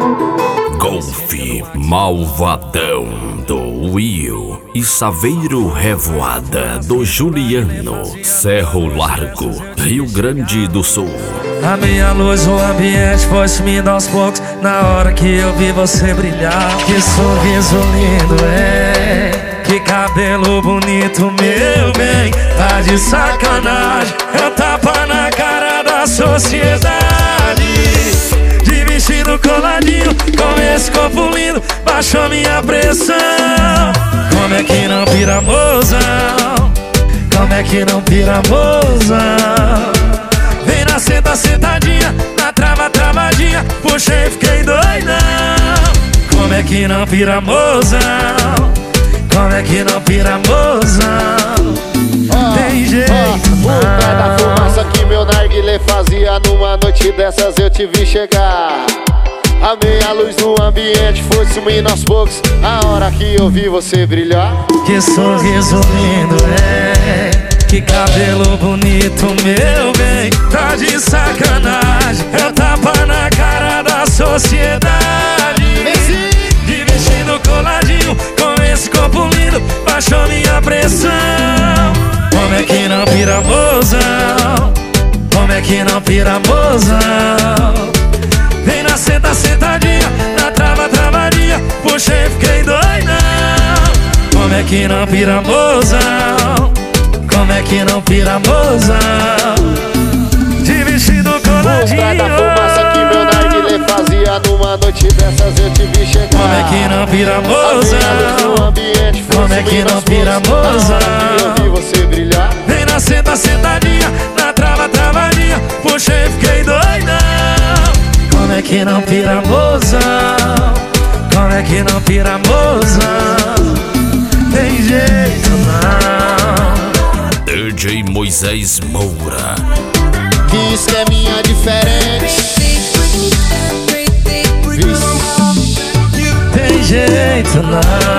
Golfe Malvadão do Will e Saveiro Revoada do Juliano, Cerro Largo, Rio Grande do Sul. A minha luz, o ambiente foi sumindo aos poucos na hora que eu vi você brilhar. Que sorriso lindo, que cabelo bonito, meu bem. Tá de sacanagem, é tapa na cara da sociedade. De vestido coladinho, com esse corpo lindo, baixou minha pressão. Como é que não pira, mozão? Como é que não pira, mozão? Vem na senta, sentadinha, na trava, travadinha, puxei, fiquei doidão. Como é que não pira, mozão? Como é que não pira, mozão? Tem jeito não. Cada fumaça que meu narguilé fazia, numa noite dessas eu te vi chegar. A meia luz no ambiente foi sumindo aos poucos a hora que eu vi você brilhar. Que sorriso lindo, que cabelo bonito, meu bem. Tá de sacanagem, é tapa na cara da sociedade. De vestido coladinho, com esse corpo lindo, baixou minha pressão. Como é que não pira, mozão? Como é que não pira, mozão? Vem na senta, sentadinha, na trava, travadinha, puxei, fiquei doidão. Como é que não pira, mozão? Como é que não pira, mozão? De vestido coladinho. Cada fumaça que meu narguilé fazia, numa noite dessas eu te vi chegar. Como é que não pira, mozão? Como é que não pira, mozão? Eu vi você brilhar. Vem na senta, sentadinha, na trava, travadinha, puxei, fiquei doidão. Como é que não pira, mozão? Como é que não pira, mozão? Tem jeito não. DJ Moisés Moura. Diz que é minha diferente. Tem jeito não.